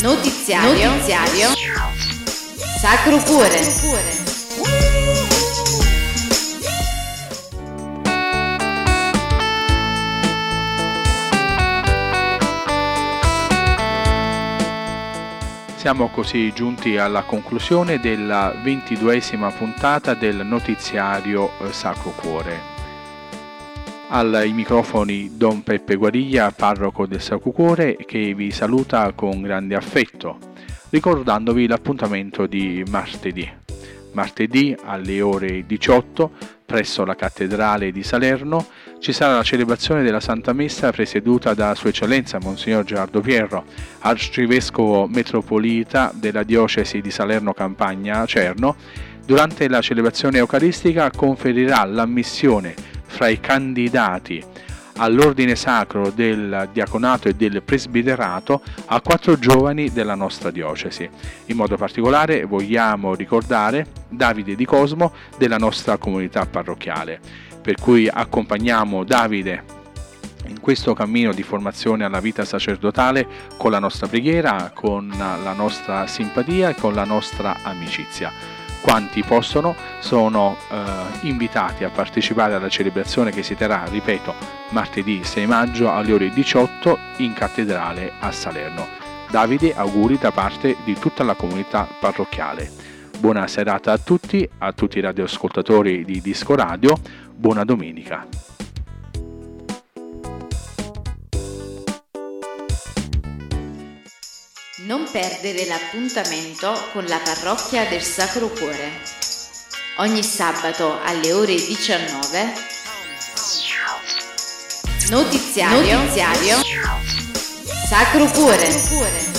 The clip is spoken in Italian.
Notiziario Sacro Cuore. Siamo così giunti alla conclusione della 22esima puntata del notiziario Sacro Cuore. Ai microfoni Don Peppe Guariglia, parroco del Sacro Cuore, che vi saluta con grande affetto, ricordandovi l'appuntamento di martedì. Martedì alle ore 18, presso la cattedrale di Salerno, ci sarà la celebrazione della Santa Messa presieduta da Sua Eccellenza Monsignor Gerardo Pierro, Arcivescovo Metropolita della Diocesi di Salerno Campania Acerno. Durante la celebrazione eucaristica conferirà l'ammissione fra i candidati all'ordine sacro del diaconato e del presbiterato a 4 giovani della nostra diocesi. In modo particolare vogliamo ricordare Davide Di Cosmo della nostra comunità parrocchiale, per cui accompagniamo Davide in questo cammino di formazione alla vita sacerdotale con la nostra preghiera, con la nostra simpatia e con la nostra amicizia. Quanti possono sono invitati a partecipare alla celebrazione che si terrà, ripeto, martedì 6 maggio alle ore 18 in cattedrale a Salerno. Davide, auguri da parte di tutta la comunità parrocchiale. Buona serata a tutti i radioascoltatori di Disco Radio, buona domenica. Non perdere l'appuntamento con la parrocchia del Sacro Cuore. Ogni sabato alle ore 19. Notiziario Sacro Cuore.